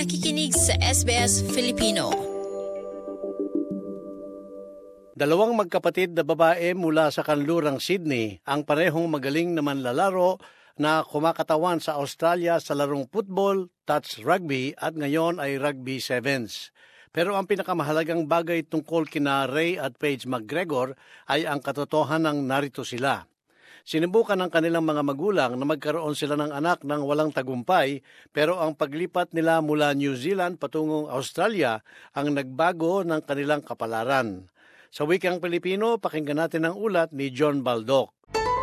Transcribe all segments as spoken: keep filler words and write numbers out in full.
nakikinig sa S B S Filipino. Dalawang magkapatid na babae mula sa kanlurang Sydney ang parehong magaling na manlalaro na kumakatawan sa Australia sa larong football, touch rugby at ngayon ay rugby sevens. Pero ang pinakamahalagang bagay tungkol kina Ray at Paige McGregor ay ang katotohanan ng narito sila. Sinubukan ng kanilang mga magulang na magkaroon sila ng anak ng walang tagumpay, pero ang paglipat nila mula New Zealand patungong Australia ang nagbago ng kanilang kapalaran. Sa wikang Pilipino, pakinggan natin ang ulat ni John Baldock.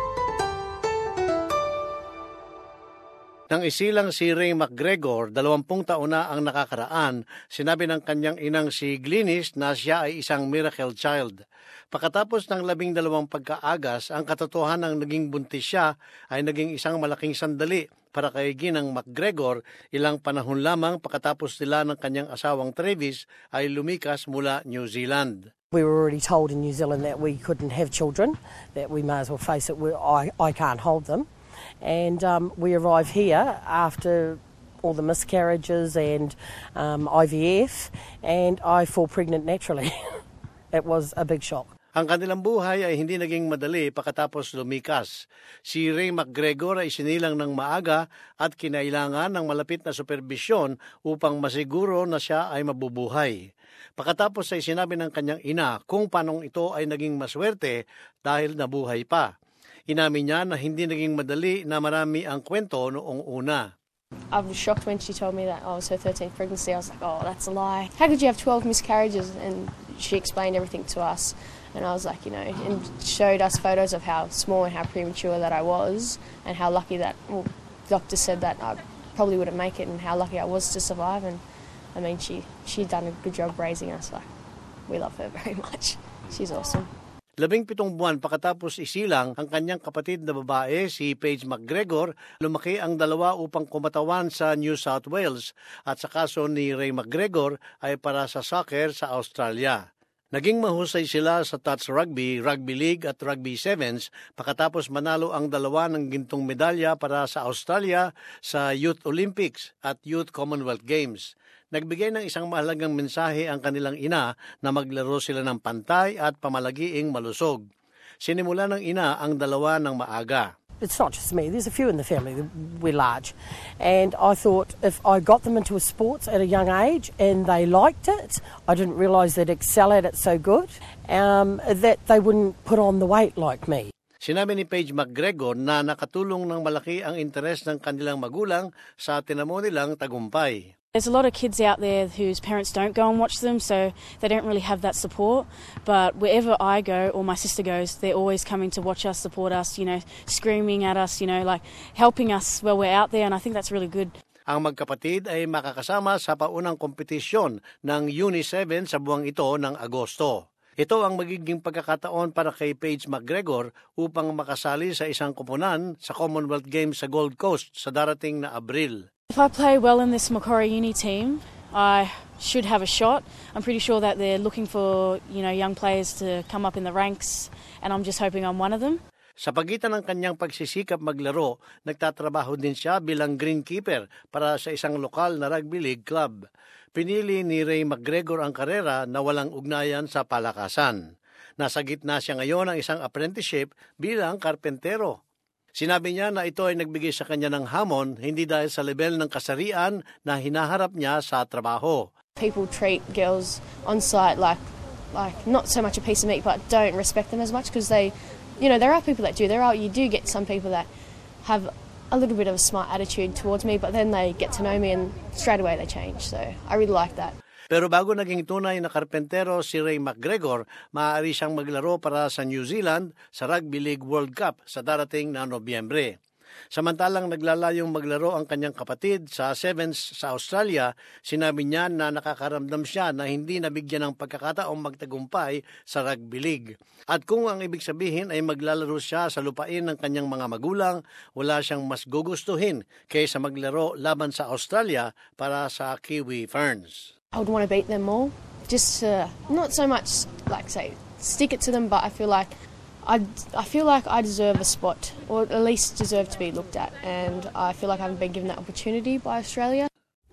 Nang isilang si Ray McGregor, dalawampung taon na ang nakakaraan, sinabi ng kanyang inang si Glynis na siya ay isang miracle child. Pagkatapos ng labing dalawang pagkaagas, ang katotohanan ng naging buntis siya ay naging isang malaking sandali para kay Ginang McGregor. Ilang panahon lamang pagkatapos nila ng kanyang asawang Travis ay lumikas mula New Zealand. We were already told in New Zealand that we couldn't have children, that we may as well face it, we, I, I can't hold them. And um, we arrived here after all the miscarriages and um, I V F, and I fall pregnant naturally. It was a big shock. Ang kanilang buhay ay hindi naging madali pagkatapos lumikas. Si Ray McGregor ay sinilang ng maaga at kinailangan ng malapit na superbisyon upang masiguro na siya ay mabubuhay. Pagkatapos ay sinabi ng kanyang ina kung paanong ito ay naging maswerte dahil nabuhay pa. Inamin niya na hindi naging madali na marami ang kwento noong una. I was shocked when she told me that oh, it was her thirteenth pregnancy. I was like, oh, that's a lie. How could you have twelve miscarriages? And she explained everything to us. And I was like, you know, and showed us photos of how small and how premature that I was and how lucky that, well, doctor said that I probably wouldn't make it and how lucky I was to survive. And I mean, she, she's done a good job raising us. Like, we love her very much. She's awesome. Labing pitong buwan pagkatapos isilang ang kanyang kapatid na babae, si Paige McGregor, lumaki ang dalawa upang kumatawan sa New South Wales at sa kaso ni Ray McGregor ay para sa soccer sa Australia. Naging mahusay sila sa touch rugby, rugby league at rugby sevens pagkatapos manalo ang dalawa ng gintong medalya para sa Australia sa Youth Olympics at Youth Commonwealth Games. Nagbigay ng isang mahalagang mensahe ang kanilang ina na maglaro sila ng pantay at pamalagiing malusog. Sinimula ng ina ang dalawa ng maaga. It's not just me, there's a few in the family, we're large. And I thought if I got them into a sports at a young age and they liked it, I didn't realise they'd excel at it so good, um, that they wouldn't put on the weight like me. Sinabi ni Paige McGregor na nakatulong ng malaki ang interes ng kanilang magulang sa tinamo nilang tagumpay. There's a lot of kids out there whose parents don't go and watch them, so they don't really have that support. But wherever I go or my sister goes, they're always coming to watch us, support us, you know, screaming at us, you know, like helping us while we're out there, and I think that's really good. Ang magkapatid ay makakasama sa paunang kompetisyon ng Uni seven sa buwang ito ng Agosto. Ito ang magiging pagkakataon para kay Paige McGregor upang makasali sa isang koponan sa Commonwealth Games sa Gold Coast sa darating na Abril. If I play well in this Macquarie Uni team, I should have a shot. I'm pretty sure that they're looking for, you know, young players to come up in the ranks, and I'm just hoping I'm one of them. Sa pagitan ng kanyang pagsisikap maglaro, nagtatrabaho din siya bilang greenkeeper para sa isang lokal na rugby league club. Pinili ni Ray McGregor ang karera na walang ugnayan sa palakasan. Nasa gitna siya ngayon ng isang apprenticeship bilang karpentero. Sinabi niya na ito ay nagbigay sa kanya ng hamon, hindi dahil sa level ng kasarian na hinaharap niya sa trabaho. People treat girls on site like, like not so much a piece of meat, but don't respect them as much because they, you know, there are people that do. There are, you do get some people that have a little bit of a smart attitude towards me, but then they get to know me and straight away they change. So I really like that. Pero bago naging tunay na karpentero si Ray McGregor, maaari siyang maglaro para sa New Zealand sa Rugby League World Cup sa darating na Nobyembre. Samantalang naglalayong maglaro ang kanyang kapatid sa Sevens sa Australia, sinabi niya na nakakaramdam siya na hindi nabigyan ng pagkakataong magtagumpay sa Rugby League. At kung ang ibig sabihin ay maglalaro siya sa lupain ng kanyang mga magulang, wala siyang mas gugustuhin kaysa maglaro laban sa Australia para sa Kiwi Ferns. I would want to beat them all, just to, not so much like say stick it to them, but I feel like I I feel like I deserve a spot, or at least deserve to be looked at, and I feel like I haven't been given that opportunity by Australia. Pakinggan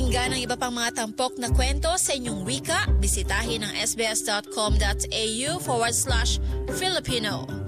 mapakinggan ang iba pang mga tampok na kwento sa inyong wika, bisitahin ang sbs.com.au forward slash Filipino.